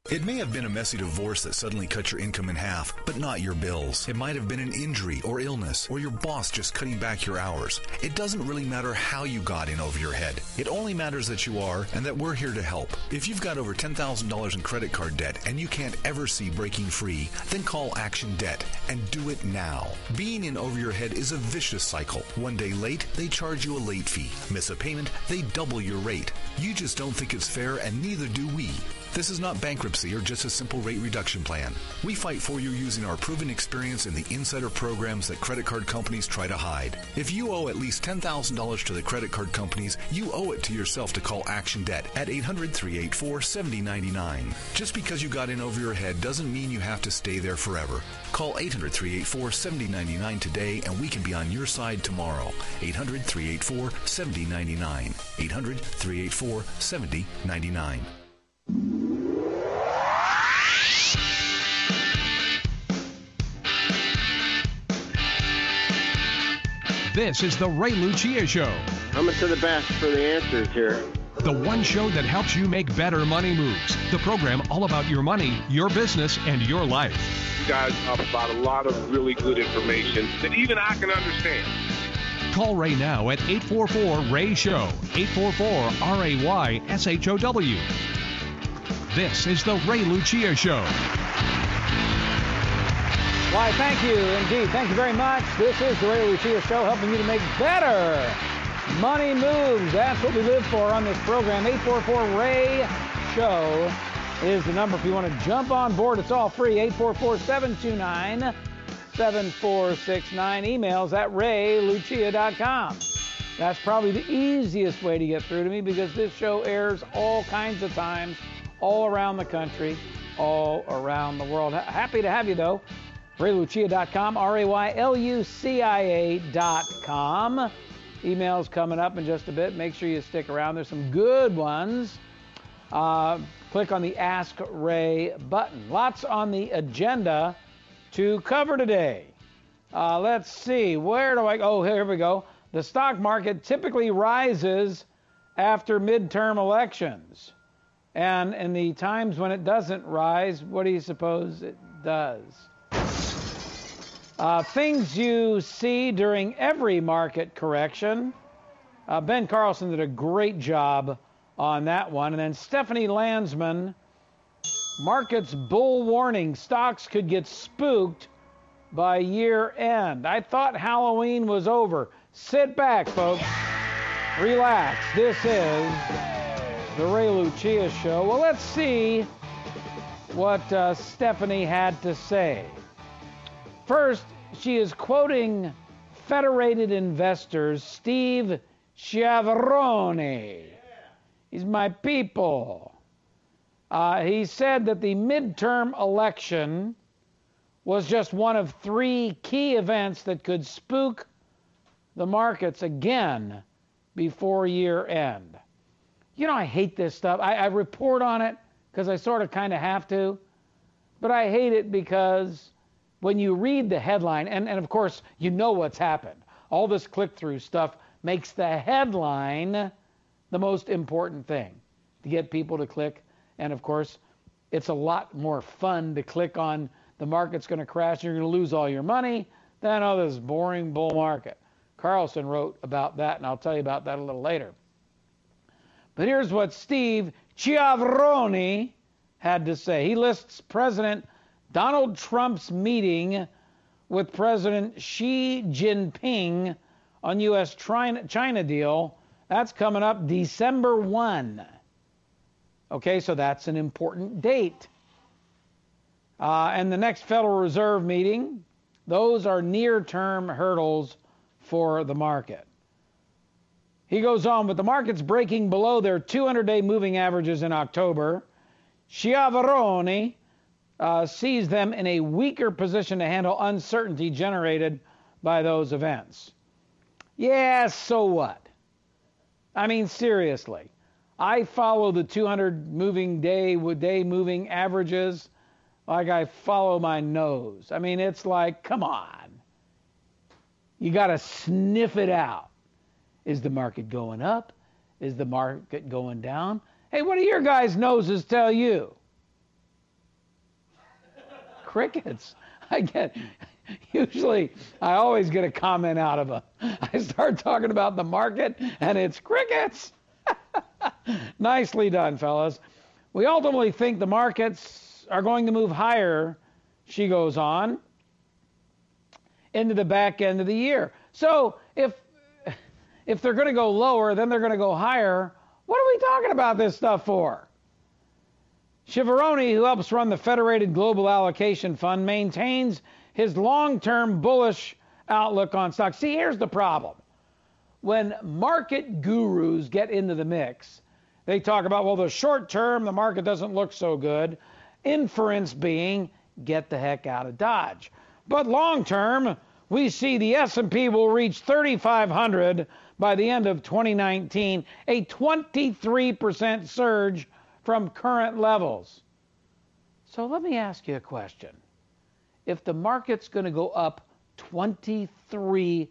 It may have been a messy divorce that suddenly cut your income in half, but not your bills. It might have been an injury or illness, or your boss just cutting back your hours. It doesn't really matter how you got in over your head. It only matters that you are, and that we're here to help. If you've got over $10,000 in credit card debt and you can't ever see breaking free, then call Action Debt and do it now. Being in over your head is a vicious cycle. One day late, they charge you a late fee. Miss a payment, they double your rate. You just don't think it's fair, and neither do we. This is not bankruptcy or just a simple rate reduction plan. We fight for you using our proven experience in the insider programs that credit card companies try to hide. If you owe at least $10,000 to the credit card companies, you owe it to yourself to call Action Debt at 800-384-7099. Just because you got in over your head doesn't mean you have to stay there forever. Call 800-384-7099 today and we can be on your side tomorrow. 800-384-7099. 800-384-7099. This is the Ray Lucia Show. Coming to the best for the answers here. The one show that helps you make better money moves. The program all about your money, your business, and your life. You guys provide a lot of really good information that even I can understand. Call Ray now at 844-RAY-SHOW, 844-RAY-SHOW. This is the Ray Lucia Show. Why, thank you indeed. Thank you very much. This is the Ray Lucia Show, helping you to make better money moves. That's what we live for on this program. 844-RAY-SHOW is the number if you want to jump on board. It's all free. 844-729-7469. Emails at raylucia.com. That's probably the easiest way to get through to me because this show airs all kinds of times, all around the country, all around the world. Happy to have you, though. RayLucia.com, RayLucia.com. Emails coming up in just a bit. Make sure you stick around. There's some good ones. Click on the Ask Ray button. Lots on the agenda to cover today. Let's see. Where do I go? Oh, here we go. The stock market typically rises after midterm elections. And in the times when it doesn't rise, what do you suppose it does? Things you see during every market correction. Ben Carlson did a great job on that one. And then Stephanie Landsman, markets bull warning. Stocks could get spooked by year end. I thought Halloween was over. Sit back, folks. Relax. This is the Ray Lucia Show. Well, let's see what Stephanie had to say. First, she is quoting Federated Investors' Steve Chiavarone. He's my people. He said that the midterm election was just one of three key events that could spook the markets again before year end. You know, I hate this stuff. I report on it because I sort of kind of have to, but I hate it because when you read the headline, and of course, you know what's happened. All this click-through stuff makes the headline the most important thing to get people to click. And of course, it's a lot more fun to click on the market's going to crash, you're going to lose all your money, than this boring bull market. Carlson wrote about that, and I'll tell you about that a little later. But here's what Steve Chiavarone had to say. He lists President Donald Trump's meeting with President Xi Jinping on U.S.-China deal. That's coming up December 1. Okay, so that's an important date. And the next Federal Reserve meeting, those are near-term hurdles for the market. He goes on, with the markets breaking below their 200-day moving averages in October, Chiavarone sees them in a weaker position to handle uncertainty generated by those events. Yeah, so what? I mean, seriously. I follow the 200 day moving averages like I follow my nose. I mean, it's like, come on. You got to sniff it out. Is the market going up? Is the market going down? Hey, what do your guys' noses tell you? Crickets. Usually, I always get a comment out of them. I start talking about the market, and it's crickets. Nicely done, fellas. We ultimately think the markets are going to move higher, she goes on, into the back end of the year. So if they're going to go lower, then they're going to go higher. What are we talking about this stuff for? Chiavarone, who helps run the Federated Global Allocation Fund, maintains his long-term bullish outlook on stocks. See, here's the problem. When market gurus get into the mix, they talk about, well, the short term, the market doesn't look so good. Inference being, get the heck out of Dodge. But long term, we see the S&P will reach 3,500 by the end of 2019, a 23% surge from current levels. So let me ask you a question. If the market's going to go up 23%,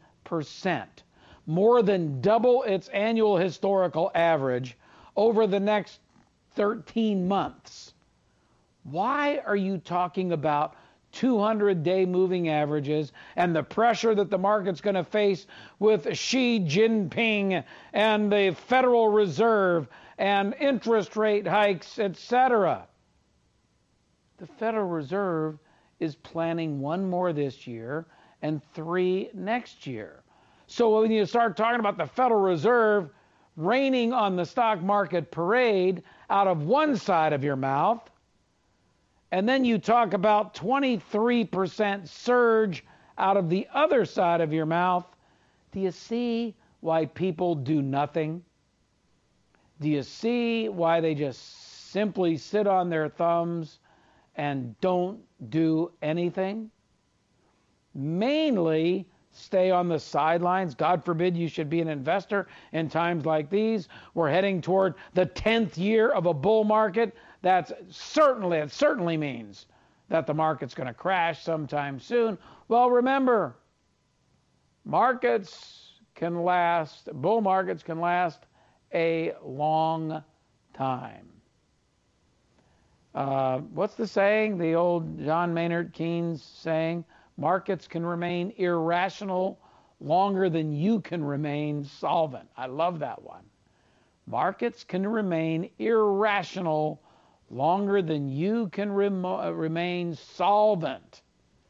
more than double its annual historical average over the next 13 months, why are you talking about 200-day moving averages and the pressure that the market's going to face with Xi Jinping and the Federal Reserve and interest rate hikes, etc.? The Federal Reserve is planning one more this year and 3 next year. So when you start talking about the Federal Reserve raining on the stock market parade out of one side of your mouth, and then you talk about 23% surge out of the other side of your mouth, do you see why people do nothing? Do you see why they just simply sit on their thumbs and don't do anything? Mainly stay on the sidelines. God forbid you should be an investor in times like these. We're heading toward the 10th year of a bull market. It certainly means that the market's going to crash sometime soon. Well, remember, bull markets can last a long time. What's the saying? The old John Maynard Keynes saying, markets can remain irrational longer than you can remain solvent. I love that one. Markets can remain irrational longer than you can remain solvent.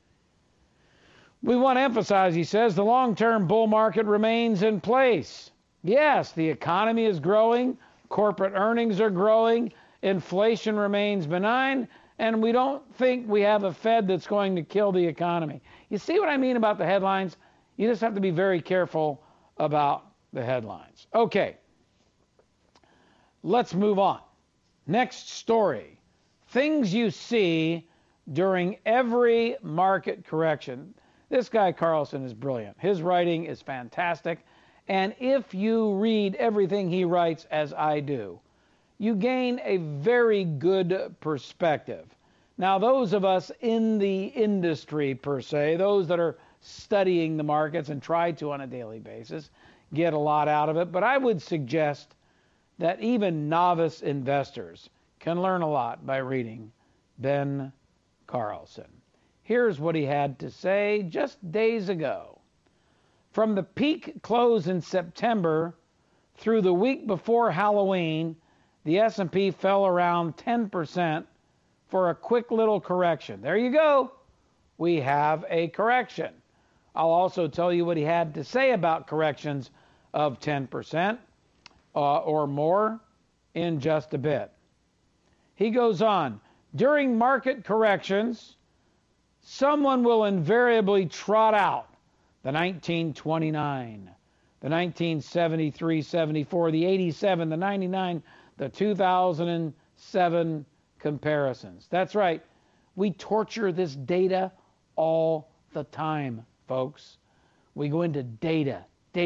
We want to emphasize, he says, the long-term bull market remains in place. Yes, the economy is growing, corporate earnings are growing, inflation remains benign, and we don't think we have a Fed that's going to kill the economy. You see what I mean about the headlines? You just have to be very careful about the headlines. Okay, let's move on. Next story. Things you see during every market correction. This guy Carlson is brilliant. His writing is fantastic. And if you read everything he writes as I do, you gain a very good perspective. Now, those of us in the industry, per se, those that are studying the markets and try to on a daily basis, get a lot out of it. But I would suggest that even novice investors can learn a lot by reading Ben Carlson. Here's what he had to say just days ago. From the peak close in September through the week before Halloween, the S&P fell around 10% for a quick little correction. There you go. We have a correction. I'll also tell you what he had to say about corrections of 10% or more in just a bit. He goes on, during market corrections, someone will invariably trot out the 1929, the 1973-74, the 87, the 99, the 2007 comparisons. That's right. We torture this data all the time, folks. We go into data,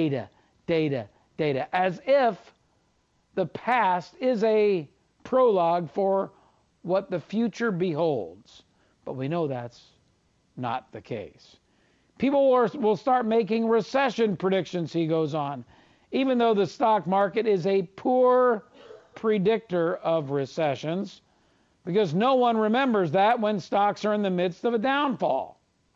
as if the past is a prologue for what the future beholds. But we know that's not the case. People will start making recession predictions, he goes on, even though the stock market is a poor predictor of recessions. because no one remembers that when stocks are in the midst of a downfall.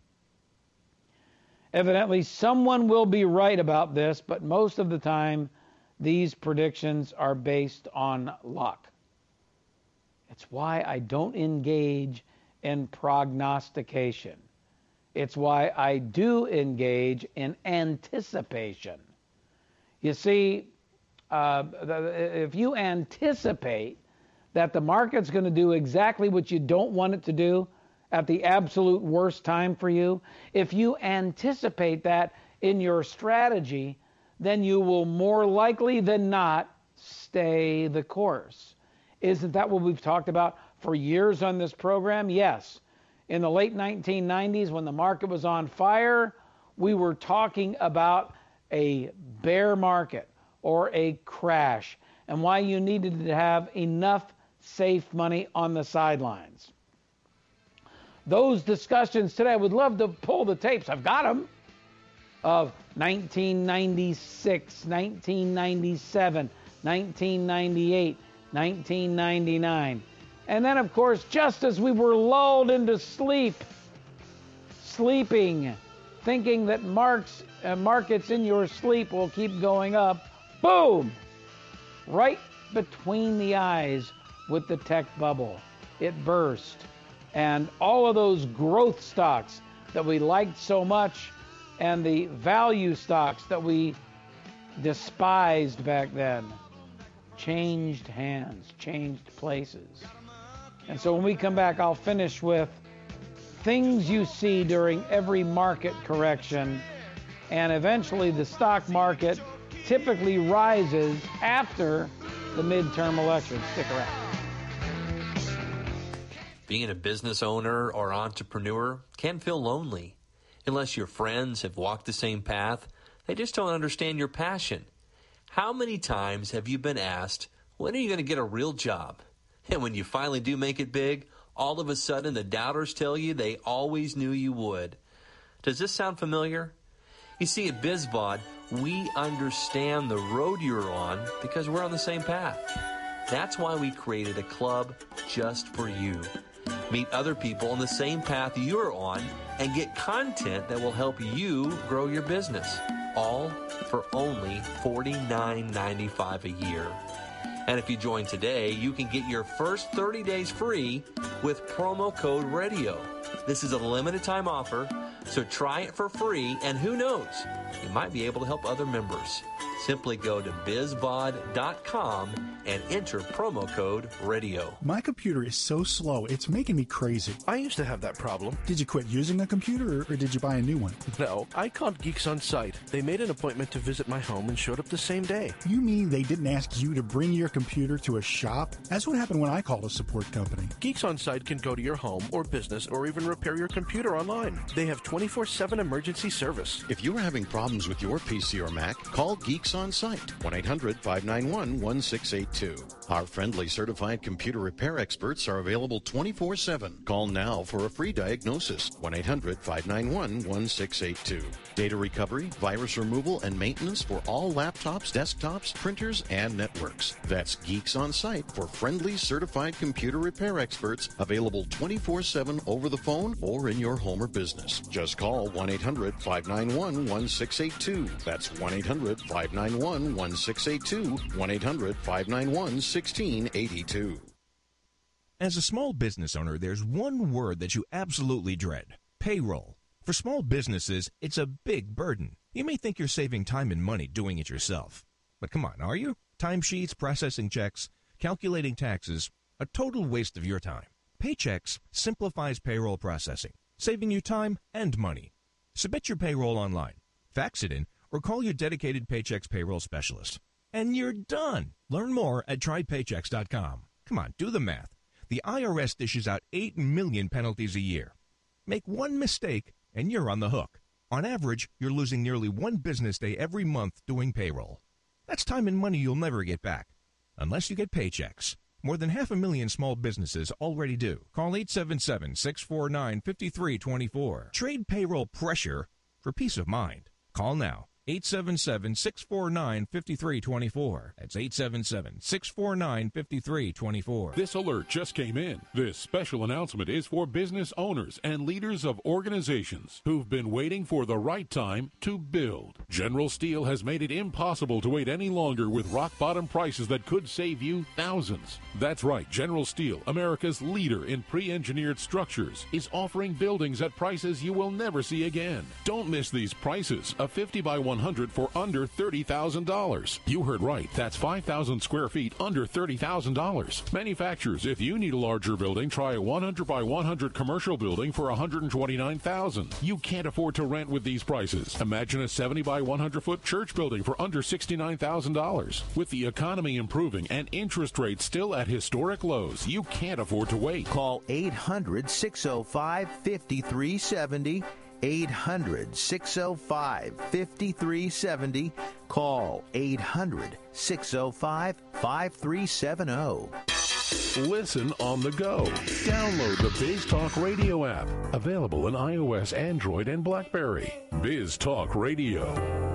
Evidently, someone will be right about this, but most of the time, these predictions are based on luck. It's why I don't engage in prognostication. It's why I do engage in anticipation. You see, if you anticipate that the market's going to do exactly what you don't want it to do at the absolute worst time for you, if you anticipate that in your strategy, then you will more likely than not stay the course. Isn't that what we've talked about for years on this program? Yes. In the late 1990s, when the market was on fire, we were talking about a bear market or a crash and why you needed to have enough safe money on the sidelines. Those discussions today, I would love to pull the tapes, I've got them, of 1996, 1997, 1998, 1999. And then, of course, just as we were lulled into sleeping, thinking that markets in your sleep will keep going up, boom! Right between the eyes with the tech bubble. It burst. And all of those growth stocks that we liked so much and the value stocks that we despised back then changed hands, changed places. And so when we come back, I'll finish with things you see during every market correction, and eventually the stock market typically rises after the midterm election. Stick around. Being a business owner or entrepreneur can feel lonely. Unless your friends have walked the same path, they just don't understand your passion. How many times have you been asked, when are you going to get a real job? And when you finally do make it big, all of a sudden the doubters tell you they always knew you would. Does this sound familiar? You see, at BizVod, we understand the road you're on because we're on the same path. That's why we created a club just for you. Meet other people on the same path you're on and get content that will help you grow your business. All for only $49.95 a year. And if you join today, you can get your first 30 days free with promo code RADIO. This is a limited time offer, so try it for free, and who knows, you might be able to help other members. Simply go to bizvod.com and enter promo code RADIO. My computer is so slow, it's making me crazy. I used to have that problem. Did you quit using a computer, or did you buy a new one? No, I called Geeks On Site. They made an appointment to visit my home and showed up the same day. You mean they didn't ask you to bring your computer to a shop? That's what happened when I called a support company. Geeks On Site can go to your home or business or even repair your computer online. They have 24/7 emergency service. If you are having problems with your PC or Mac, call Geeks On Site, 1-800-591-1682. Our friendly certified computer repair experts are available 24/7. Call now for a free diagnosis, 1-800-591-1682. Data recovery, virus removal, and maintenance for all laptops, desktops, printers, and networks. That's Geeks On Site for friendly certified computer repair experts, available 24/7 over the phone or in your home or business. Just call 1-800-591-1682. That's 1-800-591-1682, 1-800-591-1682. As a small business owner, there's one word that you absolutely dread: payroll. For small businesses, it's a big burden. You may think you're saving time and money doing it yourself. But come on, are you? Timesheets, processing checks, calculating taxes, a total waste of your time. Paychex simplifies payroll processing, saving you time and money. Submit your payroll online, fax it in, or call your dedicated Paychex payroll specialist. And you're done. Learn more at trypaychex.com. Come on, do the math. The IRS dishes out 8 million penalties a year. Make one mistake, and you're on the hook. On average, you're losing nearly one business day every month doing payroll. That's time and money you'll never get back, unless you get Paychex. More than 500,000 small businesses already do. Call 877-649-5324. Trade payroll pressure for peace of mind. Call now. 877-649-5324. That's 877-649-5324. This alert just came in. This special announcement is for business owners and leaders of organizations who've been waiting for the right time to build. General Steel has made it impossible to wait any longer with rock-bottom prices that could save you thousands. That's right, General Steel, America's leader in pre-engineered structures, is offering buildings at prices you will never see again. Don't miss these prices. A 50 by 100 for under $30,000. You heard right. That's 5,000 square feet under $30,000. Manufacturers, if you need a larger building, try a 100 by 100 commercial building for $129,000. You can't afford to rent with these prices. Imagine a 70 by 100 foot church building for under $69,000. With the economy improving and interest rates still at historic lows, you can't afford to wait. Call 800-605-5370. 800-605-5370. Call 800-605-5370. Listen on the go. Download the Biz Talk Radio app. Available in iOS, Android, and BlackBerry. Biz Talk Radio.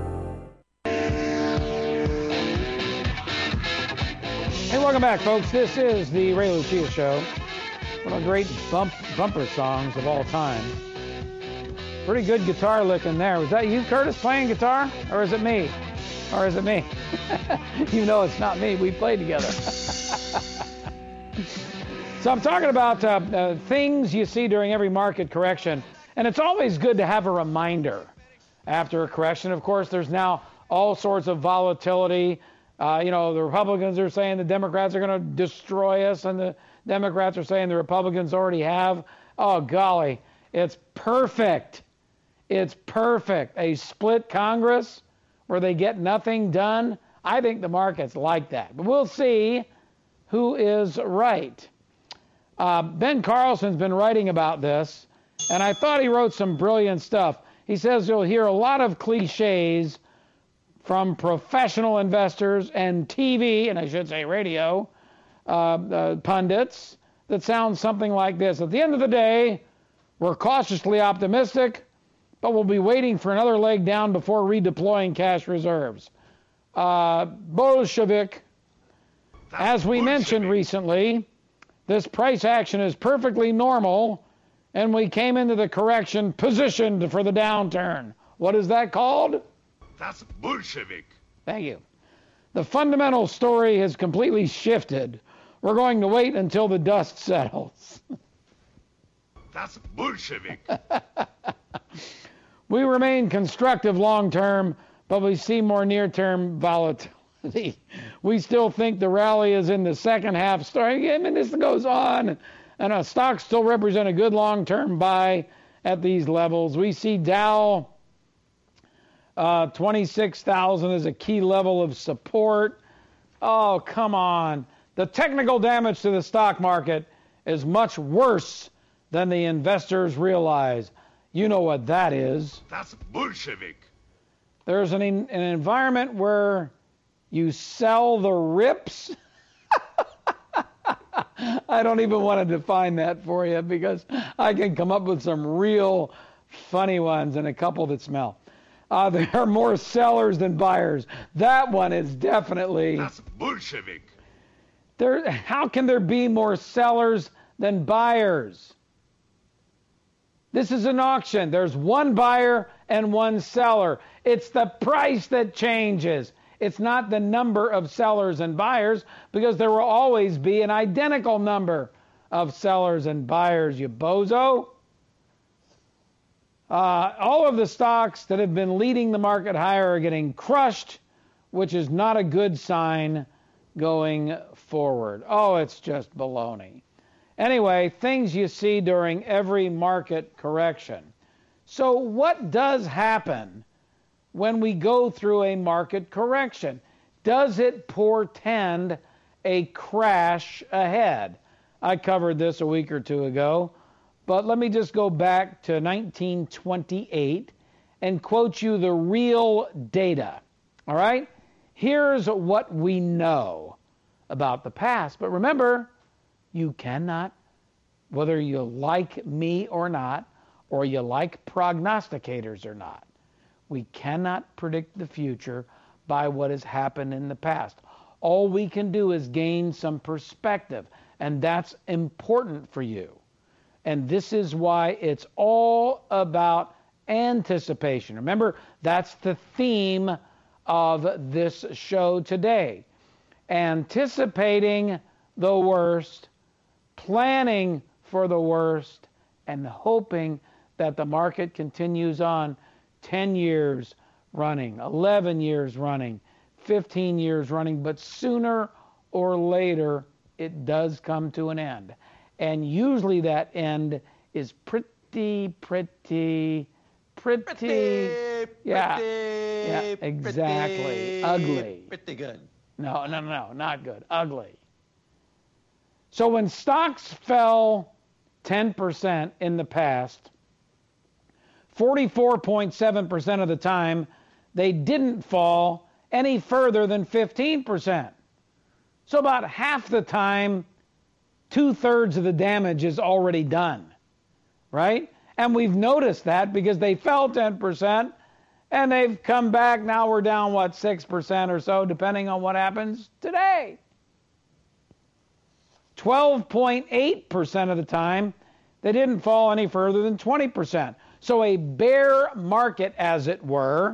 Hey, welcome back, folks. This is the Ray Lucia Show. One of the great bumper songs of all time. Pretty good guitar licking there. Was that you, Curtis, playing guitar? Or is it me? You know it's not me. We played together. So I'm talking about things you see during every market correction. And it's always good to have a reminder after a correction. Of course, there's now all sorts of volatility. The Republicans are saying the Democrats are going to destroy us, and the Democrats are saying the Republicans already have. Oh, golly, it's perfect. It's perfect. A split Congress where they get nothing done. I think the market's like that. But we'll see who is right. Ben Carlson's been writing about this, and I thought he wrote some brilliant stuff. He says you'll hear a lot of cliches from professional investors and TV, and I should say radio, pundits that sound something like this. At the end of the day, we're cautiously optimistic, but we'll be waiting for another leg down before redeploying cash reserves. Bolshevik, as we mentioned recently, this price action is perfectly normal, and we came into the correction positioned for the downturn. What is that called? That's Bolshevik. Thank you. The fundamental story has completely shifted. We're going to wait until the dust settles. That's Bolshevik. We remain constructive long-term, but we see more near-term volatility. We still think the rally is in the second half. This goes on, and stocks still represent a good long-term buy at these levels. We see Dow 26,000 is a key level of support. Oh, come on. The technical damage to the stock market is much worse than the investors realize. You know what that is. That's Bolshevik. There's an environment where you sell the rips. I don't even want to define that for you because I can come up with some real funny ones and a couple that smell. There are more sellers than buyers. That one is definitely... That's Bolshevik. How can there be more sellers than buyers? This is an auction. There's one buyer and one seller. It's the price that changes. It's not the number of sellers and buyers, because there will always be an identical number of sellers and buyers, you bozo. All of the stocks that have been leading the market higher are getting crushed, which is not a good sign going forward. Oh, it's just baloney. Anyway, things you see during every market correction. So what does happen when we go through a market correction? Does it portend a crash ahead? I covered this a week or two ago. But let me just go back to 1928 and quote you the real data. All right? Here's what we know about the past. But remember, you cannot, whether you like me or not, or you like prognosticators or not, We cannot predict the future by what has happened in the past. All we can do is gain some perspective, and that's important for you. And this is why it's all about anticipation. Remember, that's the theme of this show today. Anticipating the worst, planning for the worst, and hoping that the market continues on 10 years running, 11 years running, 15 years running, but sooner or later it does come to an end. And usually that end is pretty, yeah, exactly. Ugly. Pretty good. No, not good. Ugly. So when stocks fell 10% in the past, 44.7% of the time, they didn't fall any further than 15%. So about half the time, 2/3 of the damage is already done, right? And we've noticed that because they fell 10% and they've come back. Now we're down, 6% or so, depending on what happens today. 12.8% of the time, they didn't fall any further than 20%. So a bear market, as it were,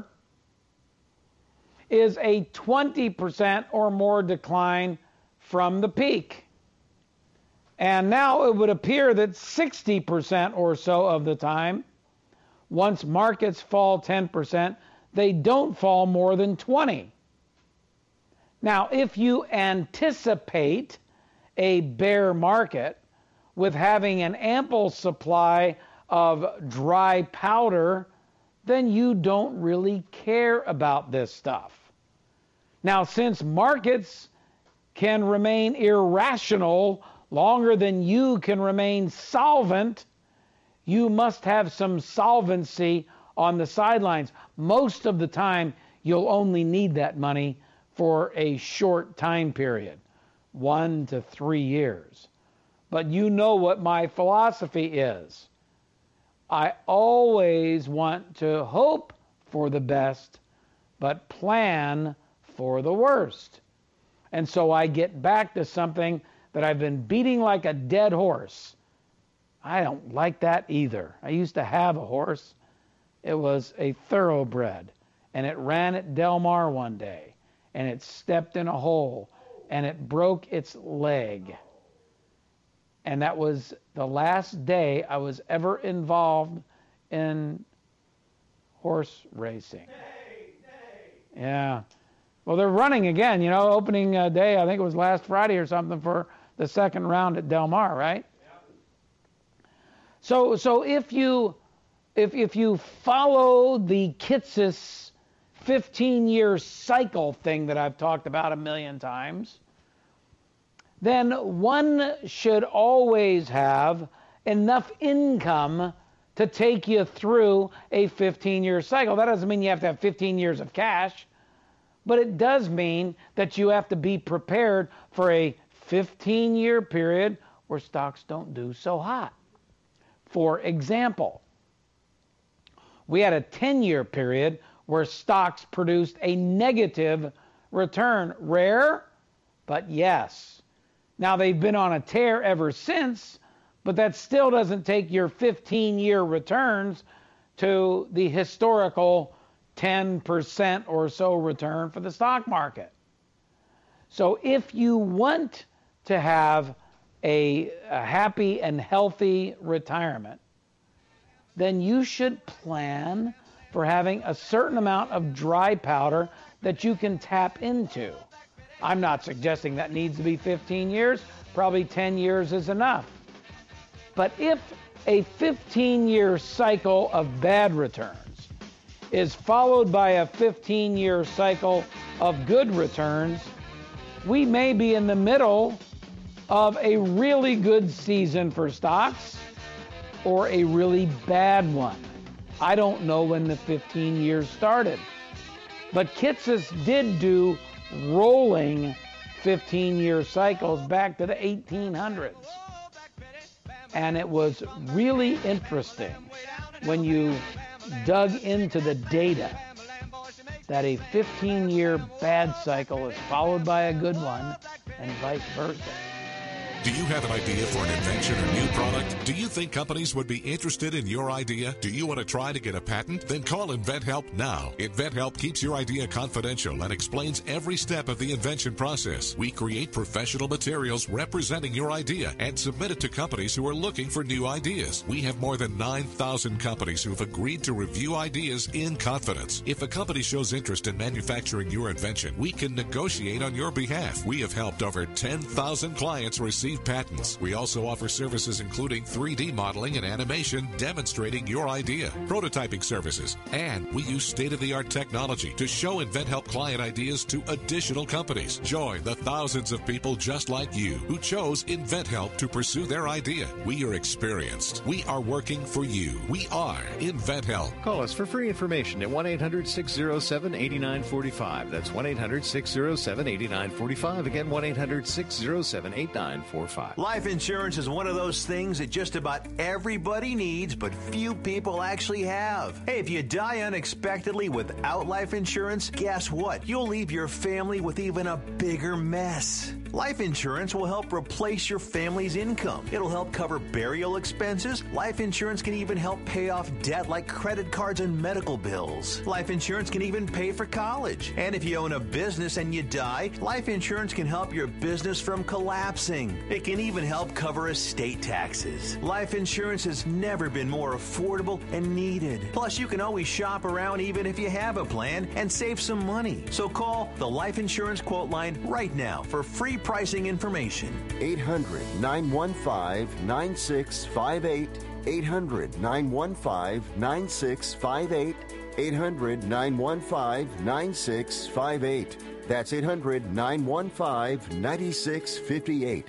is a 20% or more decline from the peak. And now it would appear that 60% or so of the time, once markets fall 10%, they don't fall more than 20%. Now, if you anticipate a bear market with having an ample supply of dry powder, then you don't really care about this stuff. Now, since markets can remain irrational longer than you can remain solvent, you must have some solvency on the sidelines. Most of the time, you'll only need that money for a short time period, 1 to 3 years. But you know what my philosophy is. I always want to hope for the best, but plan for the worst. And so I get back to something that I've been beating like a dead horse. I don't like that either. I used to have a horse. It was a thoroughbred, and it ran at Del Mar one day, and it stepped in a hole, and it broke its leg. And that was the last day I was ever involved in horse racing. Yeah. Well, they're running again, opening day, I think it was last Friday or something, for the second round at Del Mar, right? So if you follow the Kitces 15-year cycle thing that I've talked about a million times, then one should always have enough income to take you through a 15-year cycle. That doesn't mean you have to have 15 years of cash, but it does mean that you have to be prepared for a 15-year period where stocks don't do so hot. For example, we had a 10-year period where stocks produced a negative return. Rare, but yes. Now, they've been on a tear ever since, but that still doesn't take your 15-year returns to the historical 10% or so return for the stock market. So if you want to have a happy and healthy retirement, then you should plan for having a certain amount of dry powder that you can tap into. I'm not suggesting that needs to be 15 years. Probably 10 years is enough. But if a 15-year cycle of bad returns is followed by a 15-year cycle of good returns, we may be in the middle of a really good season for stocks or a really bad one. I don't know when the 15 years started, but Kitces did do rolling 15-year cycles back to the 1800s. And it was really interesting when you dug into the data that a 15-year bad cycle is followed by a good one, and vice versa. Do you have an idea for an invention or new product? Do you think companies would be interested in your idea? Do you want to try to get a patent? Then call InventHelp now. InventHelp keeps your idea confidential and explains every step of the invention process. We create professional materials representing your idea and submit it to companies who are looking for new ideas. We have more than 9,000 companies who have agreed to review ideas in confidence. If a company shows interest in manufacturing your invention, we can negotiate on your behalf. We have helped over 10,000 clients receive patents. We also offer services including 3D modeling and animation demonstrating your idea, prototyping services, and we use state-of-the-art technology to show InventHelp client ideas to additional companies. Join the thousands of people just like you who chose InventHelp to pursue their idea. We are experienced. We are working for you. We are InventHelp. Call us for free information at 1-800-607-8945. That's 1-800-607-8945. Again, 1-800-607-8945. Life insurance is one of those things that just about everybody needs, but few people actually have. Hey, if you die unexpectedly without life insurance, guess what? You'll leave your family with even a bigger mess. Life insurance will help replace your family's income. It'll help cover burial expenses. Life insurance can even help pay off debt like credit cards and medical bills. Life insurance can even pay for college. And if you own a business and you die, life insurance can help your business from collapsing. It can even help cover estate taxes. Life insurance has never been more affordable and needed. Plus, you can always shop around even if you have a plan and save some money. So call the Life Insurance Quote Line right now for free pricing information. 800-915-9658. 800-915-9658. 800-915-9658. That's 800-915-9658.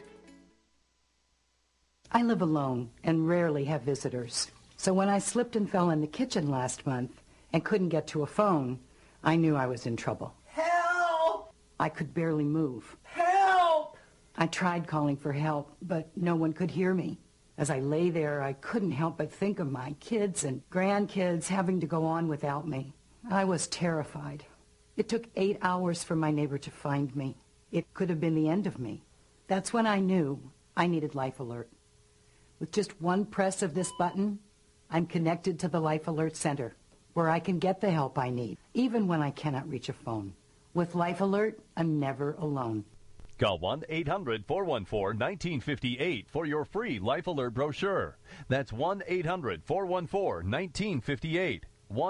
I live alone and rarely have visitors. So when I slipped and fell in the kitchen last month and couldn't get to a phone, I knew I was in trouble. Help! I could barely move. Help! I tried calling for help, but no one could hear me. As I lay there, I couldn't help but think of my kids and grandkids having to go on without me. I was terrified. It took 8 hours for my neighbor to find me. It could have been the end of me. That's when I knew I needed Life Alert. With just one press of this button, I'm connected to the Life Alert Center, where I can get the help I need, even when I cannot reach a phone. With Life Alert, I'm never alone. Call 1-800-414-1958 for your free Life Alert brochure. That's 1-800-414-1958.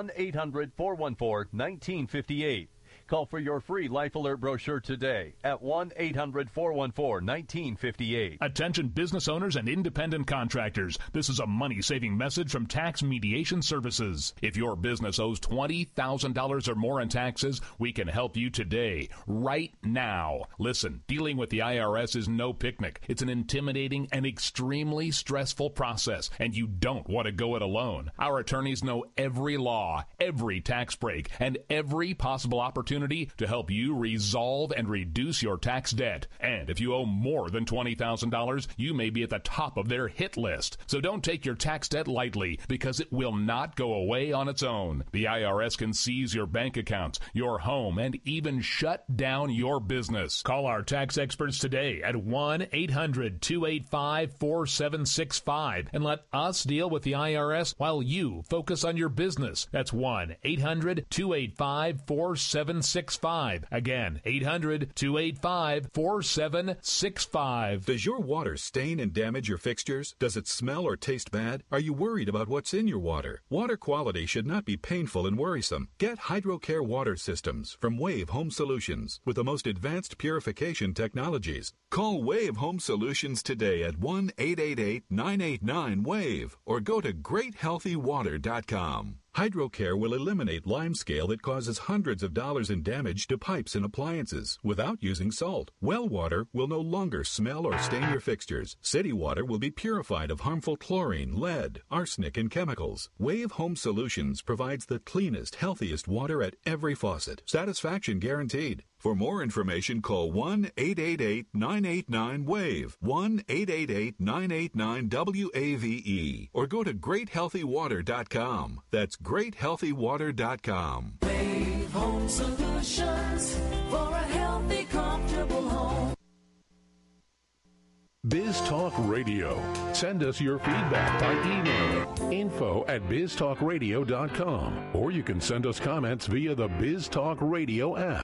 1-800-414-1958. Call for your free Life Alert brochure today at 1-800-414-1958. Attention business owners and independent contractors. This is a money-saving message from Tax Mediation Services. If your business owes $20,000 or more in taxes, we can help you today, right now. Listen, dealing with the IRS is no picnic. It's an intimidating and extremely stressful process, and you don't want to go it alone. Our attorneys know every law, every tax break, and every possible opportunity to help you resolve and reduce your tax debt. And if you owe more than $20,000, you may be at the top of their hit list. So don't take your tax debt lightly, because it will not go away on its own. The IRS can seize your bank accounts, your home, and even shut down your business. Call our tax experts today at 1-800-285-4765 and let us deal with the IRS while you focus on your business. That's 1-800-285-4765. Again, 800-285-4765. Does your water stain and damage your fixtures? Does it smell or taste bad? Are you worried about what's in your water? Water quality should not be painful and worrisome. Get HydroCare water systems from Wave Home Solutions with the most advanced purification technologies. Call Wave Home Solutions today at 1-888-989-WAVE or go to GreatHealthyWater.com. HydroCare will eliminate limescale that causes hundreds of dollars in damage to pipes and appliances without using salt. Well water will no longer smell or stain your fixtures. City water will be purified of harmful chlorine, lead, arsenic, and chemicals. Wave Home Solutions provides the cleanest, healthiest water at every faucet. Satisfaction guaranteed. For more information, call 1-888-989-WAVE, 1-888-989-WAVE, or go to GreatHealthyWater.com. That's GreatHealthyWater.com. Wave Home Solutions for a healthy, comfortable home. Biz Talk Radio. Send us your feedback by email info@biztalkradio.com, or you can send us comments via the Biz Talk Radio app.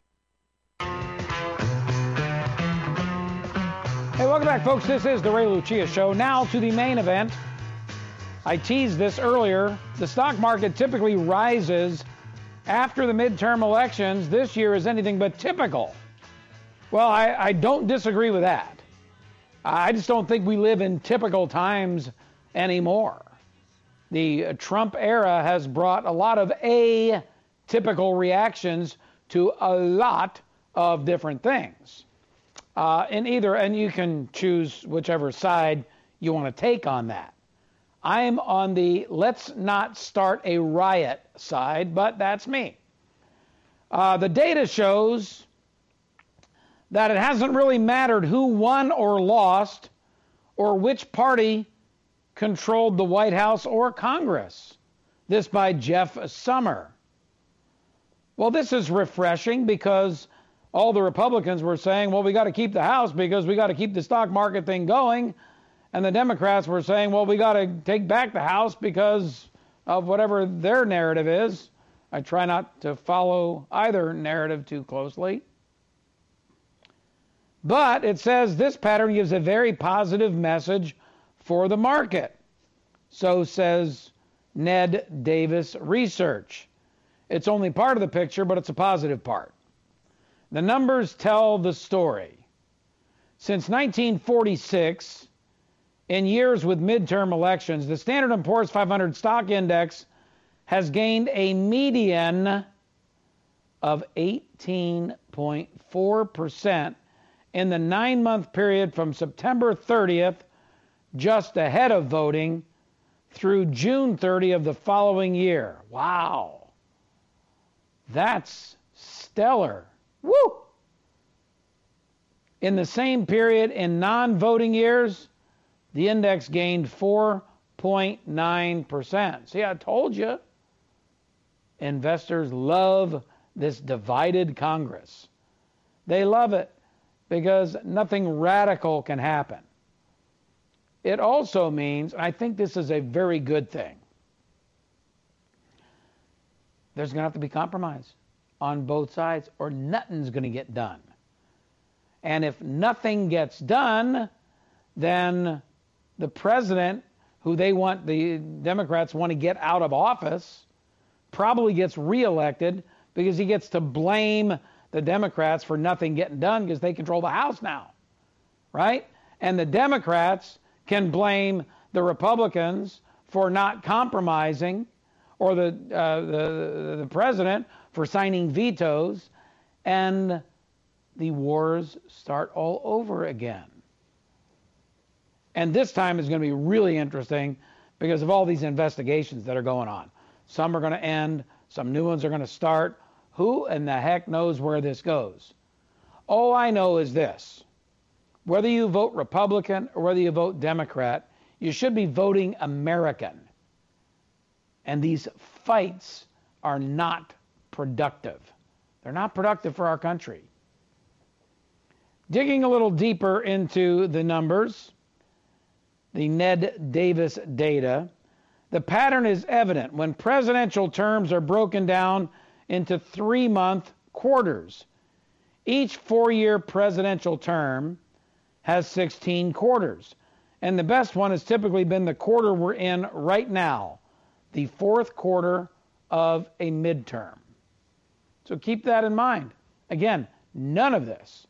Hey, welcome back, folks. This is the Ray Lucia Show. Now to the main event. I teased this earlier. The stock market typically rises after the midterm elections. This year is anything but typical. Well, I don't disagree with that. I just don't think we live in typical times anymore. The Trump era has brought a lot of atypical reactions to a lot of different things. And you can choose whichever side you want to take on that. I'm on the let's not start a riot side, but that's me. The data shows that it hasn't really mattered who won or lost or which party controlled the White House or Congress. This by Jeff Summer. Well, this is refreshing because all the Republicans were saying, well, we got to keep the House because we got to keep the stock market thing going. And the Democrats were saying, well, we got to take back the House because of whatever their narrative is. I try not to follow either narrative too closely. But it says this pattern gives a very positive message for the market. So says Ned Davis Research. It's only part of the picture, but it's a positive part. The numbers tell the story. Since 1946, in years with midterm elections, the Standard & Poor's 500 stock index has gained a median of 18.4% in the 9-month period from September 30th, just ahead of voting, through June 30 of the following year. Wow. That's stellar. Woo! In the same period in non-voting years, the index gained 4.9%. See, I told you. Investors love this divided Congress. They love it because nothing radical can happen. It also means, and I think this is a very good thing, there's going to have to be compromise on both sides or nothing's going to get done. And if nothing gets done, then the president, who the Democrats want to get out of office, probably gets reelected because he gets to blame the Democrats for nothing getting done because they control the House now, right? And the Democrats can blame the Republicans for not compromising, or the president for signing vetoes, and the wars start all over again. And this time is going to be really interesting because of all these investigations that are going on. Some are going to end, some new ones are going to start. Who in the heck knows where this goes? All I know is this. Whether you vote Republican or whether you vote Democrat, you should be voting American. And these fights are not productive. They're not productive for our country. Digging a little deeper into the numbers, the Ned Davis data, the pattern is evident when presidential terms are broken down into 3-month quarters. Each 4-year presidential term has 16 quarters. And the best one has typically been the quarter we're in right now, the 4th quarter of a midterm. So keep that in mind. Again, none of this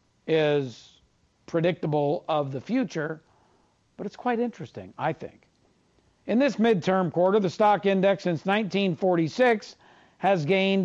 is predictable of the future, but it's quite interesting, I think. In this midterm quarter, the stock index since 1946 has gained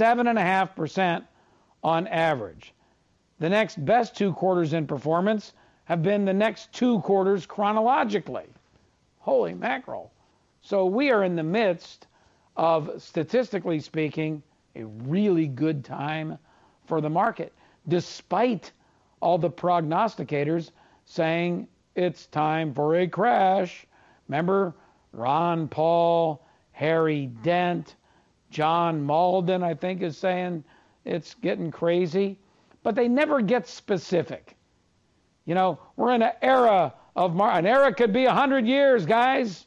7.5% on average. The next best 2 quarters in performance have been the next 2 quarters chronologically. Holy mackerel. So we are in the midst of, statistically speaking, a really good time for the market, despite all the prognosticators saying it's time for a crash. Remember Ron Paul, Harry Dent, John Malden, I think, is saying it's getting crazy. But they never get specific. You know, we're in an era of an era could be 100 years, guys.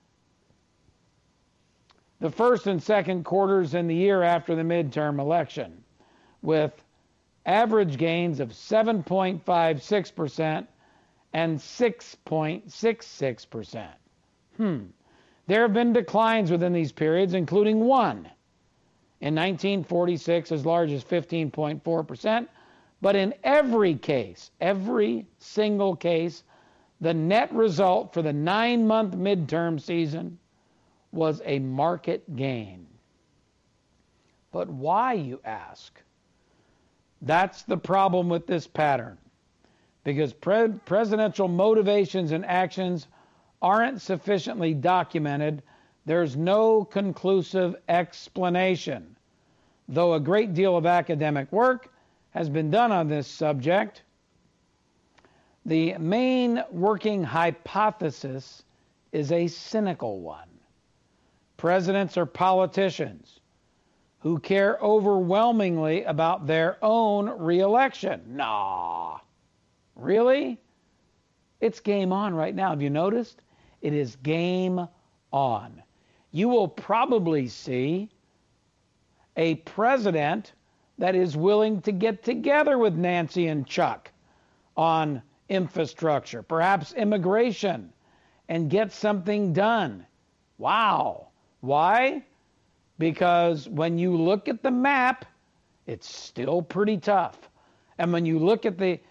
The first and second quarters in the year after the midterm election, with average gains of 7.56% and 6.66%. There have been declines within these periods, including one in 1946 as large as 15.4%. But in every case, every single case, the net result for the 9-month midterm season was a market gain. But why, you ask? That's the problem with this pattern. Because presidential motivations and actions aren't sufficiently documented, there's no conclusive explanation. Though a great deal of academic work has been done on this subject, the main working hypothesis is a cynical one. Presidents are politicians who care overwhelmingly about their own reelection. Nah. Really? It's game on right now. Have you noticed? It is game on. You will probably see a president that is willing to get together with Nancy and Chuck on infrastructure, perhaps immigration, and get something done. Wow. Why? Because when you look at the map, it's still pretty tough. And when you look at the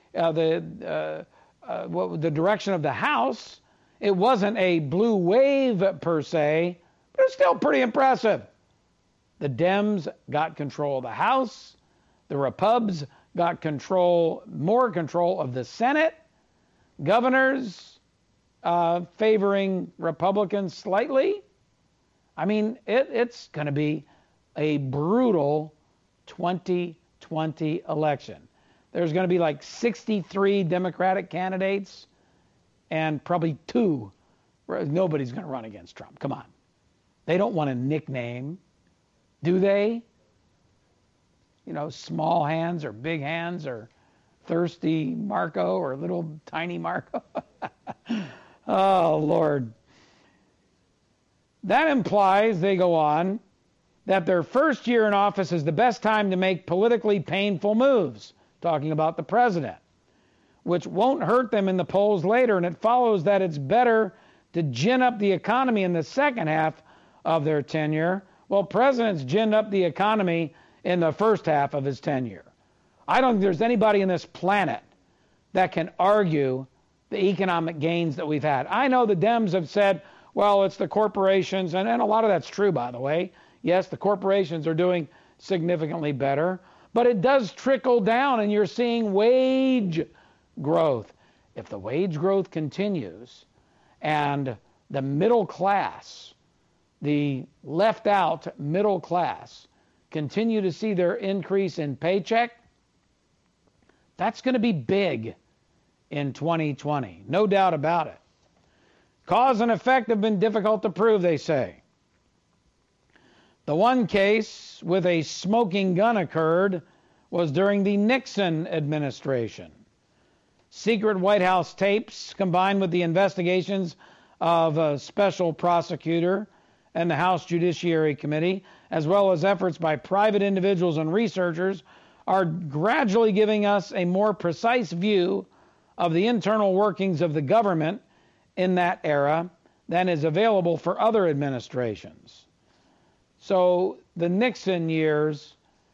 direction of the House, it wasn't a blue wave per se, but it's still pretty impressive. The Dems got control of the House. The Repubs got more control of the Senate. Governors favoring Republicans slightly. I mean, it's going to be a brutal 2020 election. There's going to be like 63 Democratic candidates and probably 2. Nobody's going to run against Trump. Come on. They don't want a nickname, do they? You know, small hands or big hands or thirsty Marco or little tiny Marco. Oh, Lord. That implies, they go on, that their first year in office is the best time to make politically painful moves, talking about the president, which won't hurt them in the polls later, and it follows that it's better to gin up the economy in the second half of their tenure. Well, presidents ginned up the economy in the first half of his tenure. I don't think there's anybody in this planet that can argue the economic gains that we've had. I know the Dems have said, well, it's the corporations, and a lot of that's true, by the way. Yes, the corporations are doing significantly better, but it does trickle down, and you're seeing wage growth. If the wage growth continues and the middle class, the left out middle class, continue to see their increase in paycheck, that's going to be big in 2020. No doubt about it. Cause and effect have been difficult to prove, they say. The one case with a smoking gun occurred was during the Nixon administration. Secret White House tapes combined with the investigations of a special prosecutor and the House Judiciary Committee, as well as efforts by private individuals and researchers, are gradually giving us a more precise view of the internal workings of the government in that era than is available for other administrations. So the Nixon years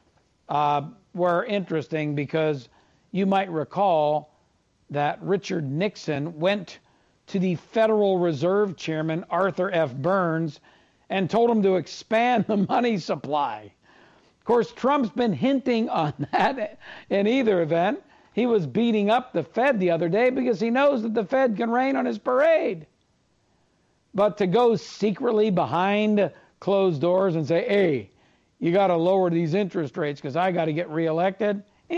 were interesting because you might recall that Richard Nixon went to the Federal Reserve Chairman, Arthur F. Burns, and told him to expand the money supply. Of course, Trump's been hinting on that in either event. He was beating up the Fed the other day because he knows that the Fed can rain on his parade. But to go secretly behind closed doors and say, hey, you got to lower these interest rates because I got to get reelected,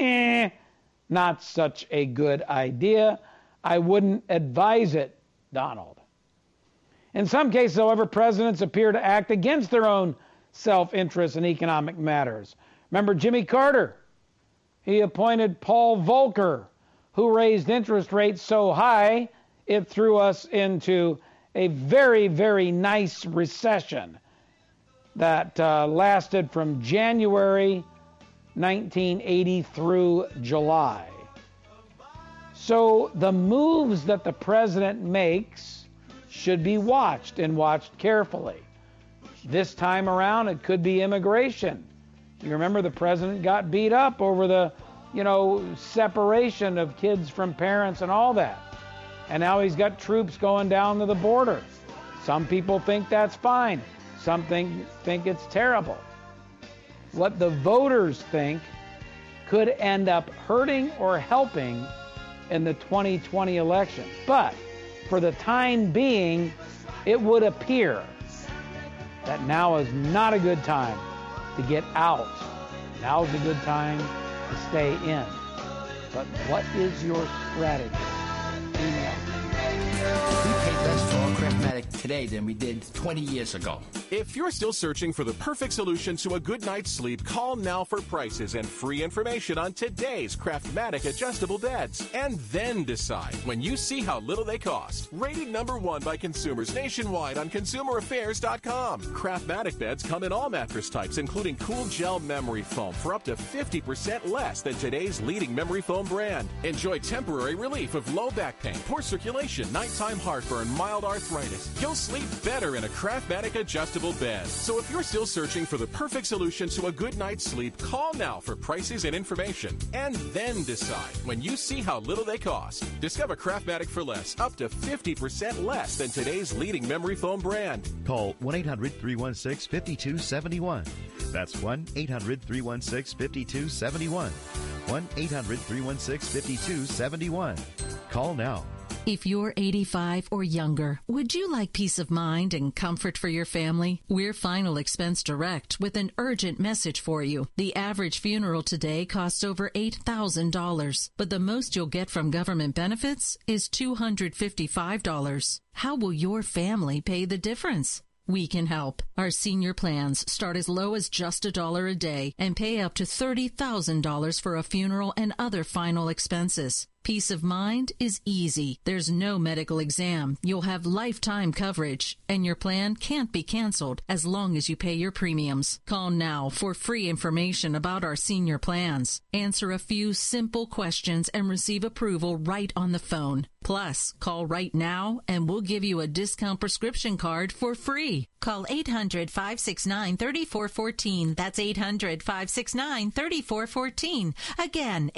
not such a good idea. I wouldn't advise it, Donald. In some cases, however, presidents appear to act against their own self-interest in economic matters. Remember Jimmy Carter? He appointed Paul Volcker, who raised interest rates so high it threw us into a very, very nice recession that lasted from January 1980 through July. So the moves that the president makes should be watched and watched carefully. This time around, it could be immigration. You remember the president got beat up over the, separation of kids from parents and all that. And now he's got troops going down to the border. Some people think that's fine. Some think it's terrible. What the voters think could end up hurting or helping in the 2020 election. But for the time being, it would appear that now is not a good time to get out. Now's a good time to stay in. But what is your strategy? Email. We pay less for our Craftmatic today than we did 20 years ago. If you're still searching for the perfect solution to a good night's sleep, call now for prices and free information on today's Craftmatic adjustable beds. And then decide when you see how little they cost. Rated #1 by consumers nationwide on ConsumerAffairs.com. Craftmatic beds come in all mattress types, including cool gel memory foam for up to 50% less than today's leading memory foam brand. Enjoy temporary relief of low back pain, poor circulation, nighttime heartburn, mild arthritis. You'll sleep better in a Craftmatic adjustable bed. So if you're still searching for the perfect solution to a good night's sleep, call now for prices and information. And then decide when you see how little they cost. Discover Craftmatic for less, up to 50% less than today's leading memory foam brand. Call 1-800-316-5271. That's 1-800-316-5271. 1-800-316-5271. Call now. If you're 85 or younger, would you like peace of mind and comfort for your family? We're Final Expense Direct with an urgent message for you. The average funeral today costs over $8,000, but the most you'll get from government benefits is $255. How will your family pay the difference? We can help. Our senior plans start as low as just $1 a day and pay up to $30,000 for a funeral and other final expenses. Peace of mind is easy. There's no medical exam. You'll have lifetime coverage, and your plan can't be canceled as long as you pay your premiums. Call now for free information about our senior plans. Answer a few simple questions and receive approval right on the phone. Plus, call right now and we'll give you a discount prescription card for free. Call 800-569-3414. That's 800-569-3414. Again,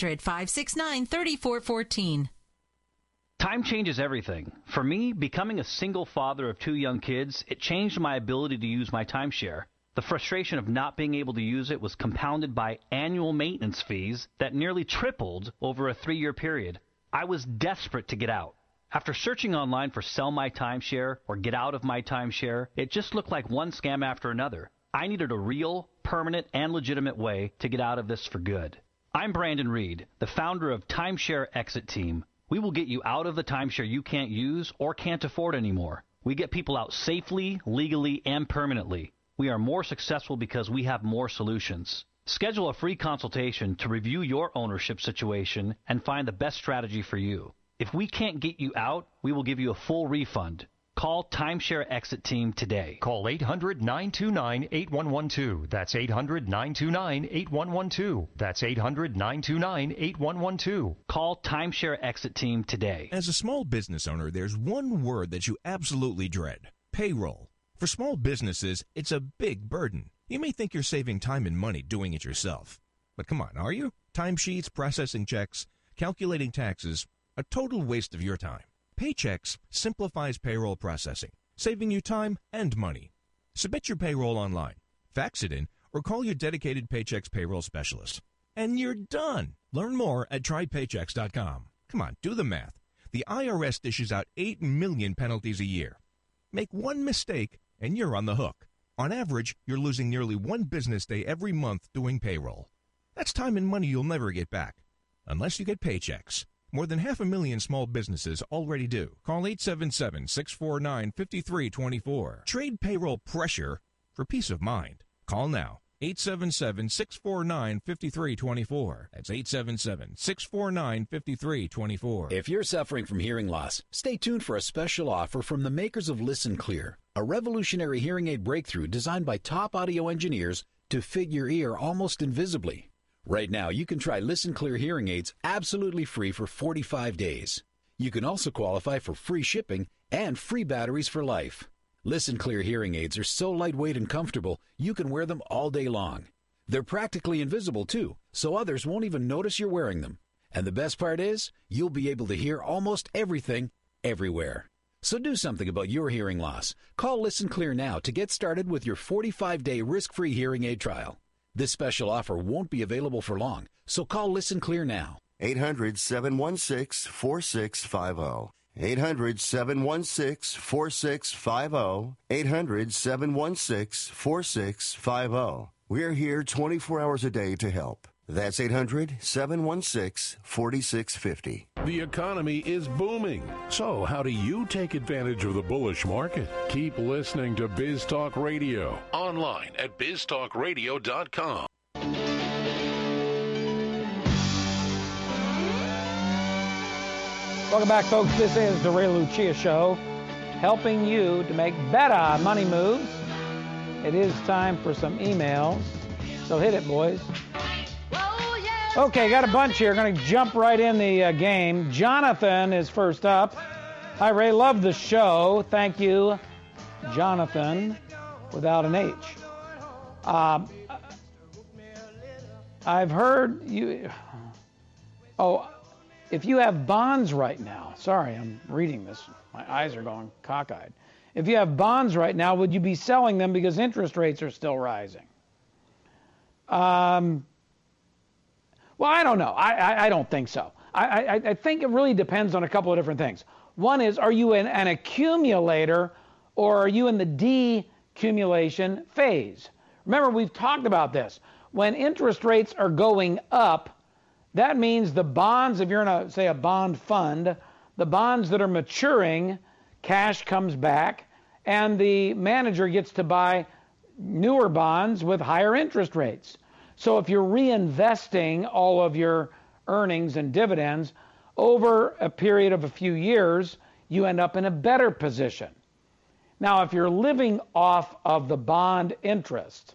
800-569-3414. Time changes everything. For me, becoming a single father of 2 young kids, it changed my ability to use my timeshare. The frustration of not being able to use it was compounded by annual maintenance fees that nearly tripled over a 3-year period. I was desperate to get out. After searching online for sell my timeshare or get out of my timeshare, it just looked like one scam after another. I needed a real, permanent, and legitimate way to get out of this for good. I'm Brandon Reed, the founder of Timeshare Exit Team. We will get you out of the timeshare you can't use or can't afford anymore. We get people out safely, legally, and permanently. We are more successful because we have more solutions. Schedule a free consultation to review your ownership situation and find the best strategy for you. If we can't get you out, we will give you a full refund. Call Timeshare Exit Team today. Call 800-929-8112. That's 800-929-8112. That's 800-929-8112. Call Timeshare Exit Team today. As a small business owner, there's one word that you absolutely dread: payroll. For small businesses, it's a big burden. You may think you're saving time and money doing it yourself. But come on, are you? Timesheets, processing checks, calculating taxes, a total waste of your time. Paychex simplifies payroll processing, saving you time and money. Submit your payroll online, fax it in, or call your dedicated Paychex payroll specialist. And you're done. Learn more at trypaychex.com. Come on, do the math. The IRS dishes out 8 million penalties a year. Make one mistake and you're on the hook. On average, you're losing nearly 1 business day every month doing payroll. That's time and money you'll never get back, unless you get Paychex. More than 500,000 small businesses already do. Call 877-649-5324. Trade payroll pressure for peace of mind. Call now. 877-649-5324. That's 877-649-5324. If you're suffering from hearing loss, stay tuned for a special offer from the makers of Listen Clear, a revolutionary hearing aid breakthrough designed by top audio engineers to fit your ear almost invisibly. Right now, you can try Listen Clear hearing aids absolutely free for 45 days. You can also qualify for free shipping and free batteries for life. Listen Clear hearing aids are so lightweight and comfortable, you can wear them all day long. They're practically invisible, too, so others won't even notice you're wearing them. And the best part is, you'll be able to hear almost everything, everywhere. So do something about your hearing loss. Call Listen Clear now to get started with your 45-day risk-free hearing aid trial. This special offer won't be available for long, so call Listen Clear now. 800-716-4650. 800-716-4650. 800-716-4650. We're here 24 hours a day to help. That's 800-716-4650. The economy is booming. So how do you take advantage of the bullish market? Keep listening to Biz Talk Radio. Online at biztalkradio.com. Welcome back, folks. This is the Ray Lucia Show, helping you to make better money moves. It is time for some emails, so hit it, boys. Okay, got a bunch here. Going to jump right in the game. Jonathan is first up. Hi, Ray. Love the show. Thank you, Jonathan, without an H. I've heard you... Oh, if you have bonds right now... Sorry, I'm reading this. My eyes are going cockeyed. If you have bonds right now, would you be selling them because interest rates are still rising? Well, I don't know. I don't think so. I think it really depends on a couple of different things. One is, are you an accumulator or are you in the decumulation phase? Remember, we've talked about this. When interest rates are going up, that means the bonds, if you're in say a bond fund, the bonds that are maturing, cash comes back, and the manager gets to buy newer bonds with higher interest rates. So if you're reinvesting all of your earnings and dividends over a period of a few years, you end up in a better position. Now, if you're living off of the bond interest,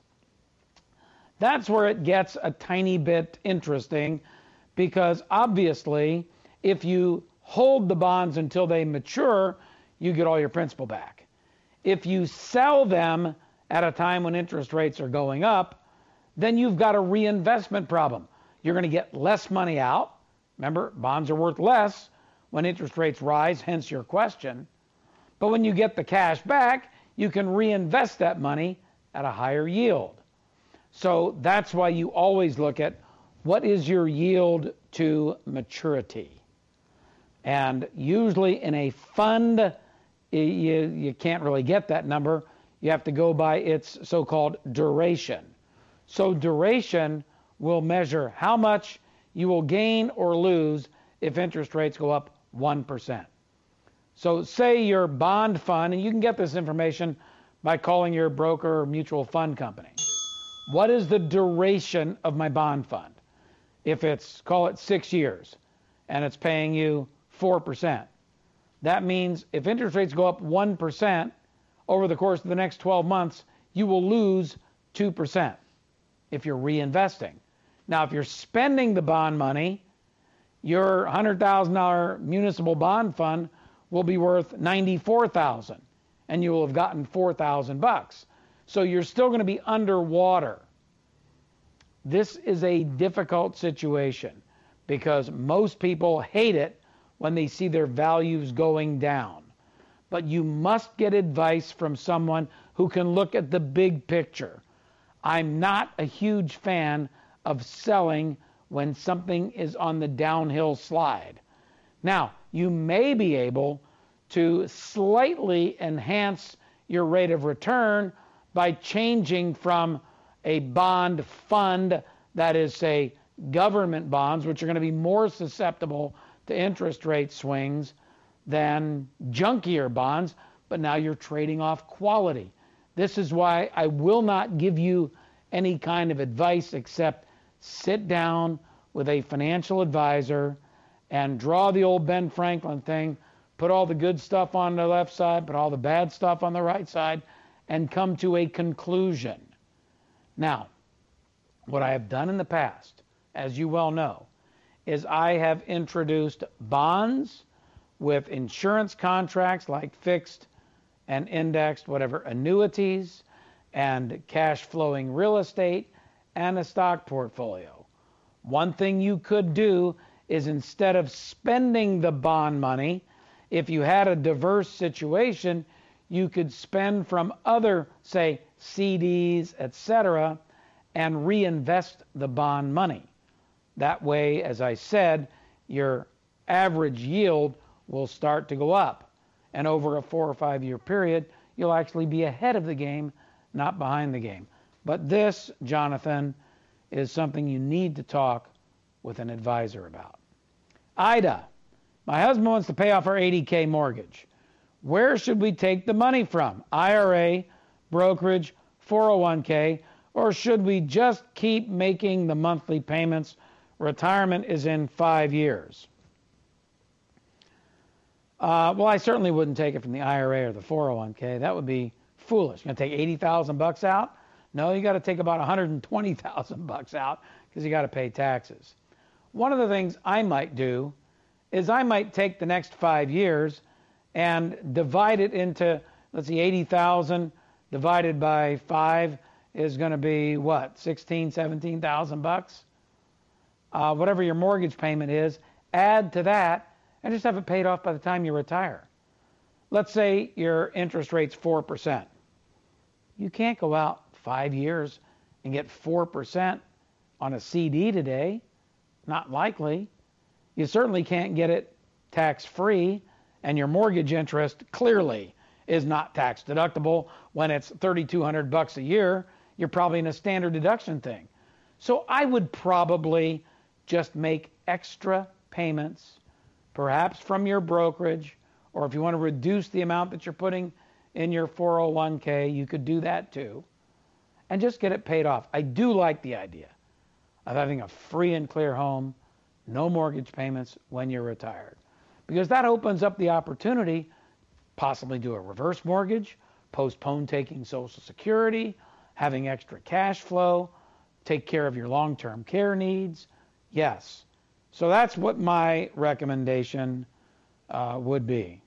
that's where it gets a tiny bit interesting, because obviously, if you hold the bonds until they mature, you get all your principal back. If you sell them at a time when interest rates are going up, then you've got a reinvestment problem. You're going to get less money out. Remember, bonds are worth less when interest rates rise, hence your question. But when you get the cash back, you can reinvest that money at a higher yield. So that's why you always look at what is your yield to maturity. And usually in a fund, you can't really get that number. You have to go by its so-called duration. So duration will measure how much you will gain or lose if interest rates go up 1%. So say your bond fund, and you can get this information by calling your broker or mutual fund company. What is the duration of my bond fund? If it's, call it 6 years, and it's paying you 4%. That means if interest rates go up 1% over the course of the next 12 months, you will lose 2% if you're reinvesting. Now, if you're spending the bond money, your $100,000 municipal bond fund will be worth $94,000, and you will have gotten $4,000. So you're still going to be underwater. This is a difficult situation because most people hate it when they see their values going down. But you must get advice from someone who can look at the big picture. I'm not a huge fan of selling when something is on the downhill slide. Now, you may be able to slightly enhance your rate of return by changing from a bond fund that is, say, government bonds, which are going to be more susceptible to interest rate swings than junkier bonds, but now you're trading off quality. This is why I will not give you any kind of advice except sit down with a financial advisor and draw the old Ben Franklin thing, put all the good stuff on the left side, put all the bad stuff on the right side, and come to a conclusion. Now, what I have done in the past, as you well know, is I have introduced bonds with insurance contracts like fixed and indexed, whatever, annuities and cash flowing real estate and a stock portfolio. One thing you could do is instead of spending the bond money, if you had a diverse situation, you could spend from other, say, CDs, etc., and reinvest the bond money. That way, as I said, your average yield will start to go up. And over a 4 or 5 year period, you'll actually be ahead of the game, not behind the game. But this, Jonathan, is something you need to talk with an advisor about. Ida, my husband wants to pay off our $80K mortgage. Where should we take the money from? IRA, brokerage, 401K, or should we just keep making the monthly payments? Retirement is in 5 years. Well, I certainly wouldn't take it from the IRA or the 401K. That would be foolish. You're going to take $80,000 out? No, you got to take about $120,000 out because you got to pay taxes. One of the things I might do is I might take the next 5 years and divide it into, let's see, 80,000 divided by 5 is going to be what, 17,000 bucks? Whatever your mortgage payment is, add to that and just have it paid off by the time you retire. Let's say your interest rate's 4%. You can't go out 5 years and get 4% on a CD today. Not likely. You certainly can't get it tax-free, and your mortgage interest clearly is not tax deductible. When it's $3,200 a year, you're probably in a standard deduction thing. So I would probably just make extra payments, perhaps from your brokerage, or if you want to reduce the amount that you're putting in your 401k, you could do that too, and just get it paid off. I do like the idea of having a free and clear home, no mortgage payments when you're retired, because that opens up the opportunity, possibly do a reverse mortgage, postpone taking Social Security, having extra cash flow, take care of your long-term care needs. Yes. So that's what my recommendation would be.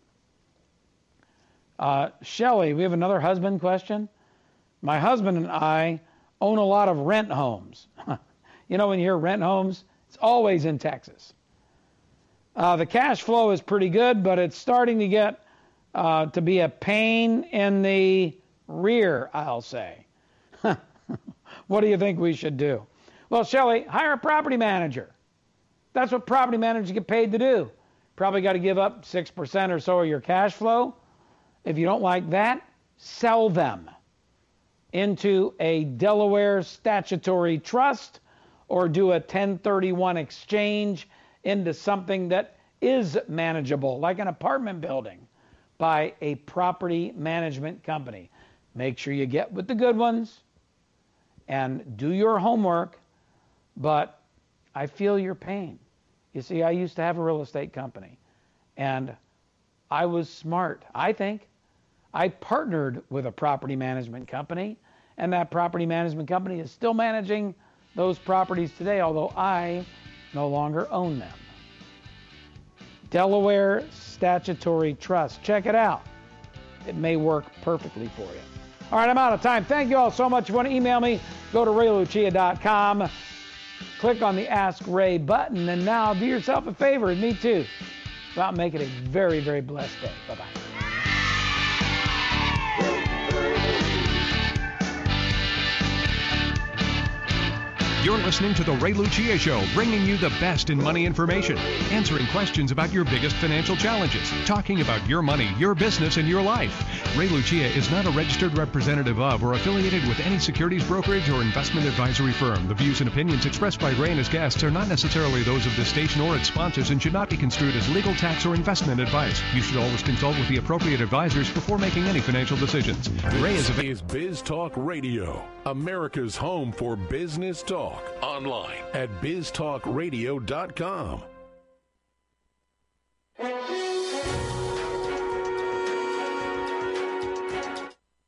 Shelley, we have another husband question. My husband and I own a lot of rent homes. You know, when you hear rent homes, it's always in Texas. The cash flow is pretty good, but it's starting to get to be a pain in the rear, I'll say. What do you think we should do? Well, Shelley, hire a property manager. That's what property managers get paid to do. Probably got to give up 6% or so of your cash flow. If you don't like that, sell them into a Delaware statutory trust or do a 1031 exchange into something that is manageable, like an apartment building, by a property management company. Make sure you get with the good ones and do your homework, but I feel your pain. You see, I used to have a real estate company, and I was smart, I think. I partnered with a property management company, and that property management company is still managing those properties today, although I no longer own them. Delaware Statutory Trust. Check it out. It may work perfectly for you. All right, I'm out of time. Thank you all so much. If you want to email me, go to RayLucia.com. Click on the Ask Ray button, and now do yourself a favor, and me too. Go out and make it a very, very blessed day. Bye-bye. You're listening to The Ray Lucia Show, bringing you the best in money information, answering questions about your biggest financial challenges, talking about your money, your business, and your life. Ray Lucia is not a registered representative of or affiliated with any securities brokerage or investment advisory firm. The views and opinions expressed by Ray and his guests are not necessarily those of this station or its sponsors and should not be construed as legal, tax, or investment advice. You should always consult with the appropriate advisors before making any financial decisions. Ray is Biz Talk Radio, America's home for business talk. Online at biztalkradio.com.